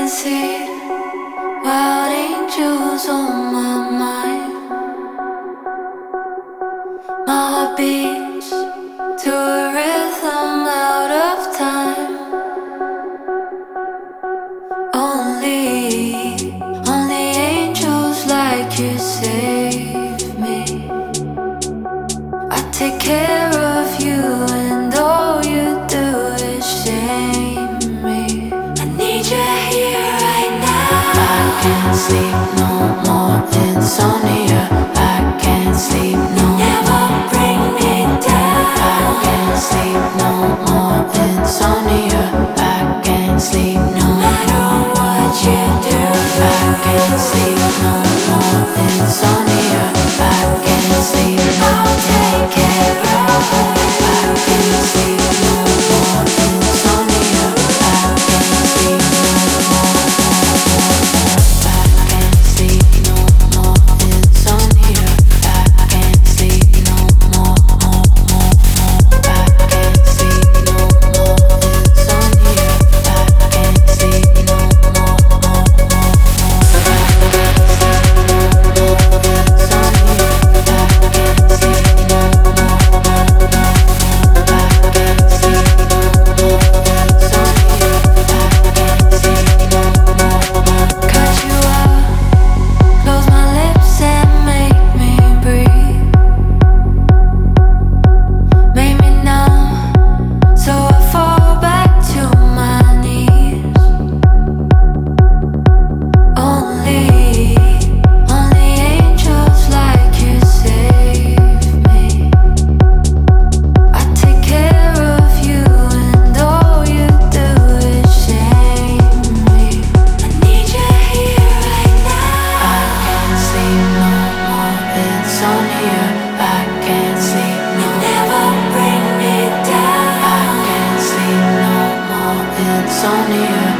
see wild angels on my mind. My heart beats to a rhythm out of time. Only angels like you save me. I take care of you and all you do is shame me. I need you here right now. I can't sleep no more insomnia. I can't sleep no more. Never bring me down. I can't sleep no more insomnia. I can't sleep no matter what you do. I can't sleep no more insomnia. I can't sleep. I'll take care of you. I can't sleep no more insomnia. I can't sleep no more. I can't sleep no more insomnia. I can't sleep no more. I can't sleep no more insomnia. I can't sleep no more. Insomnia.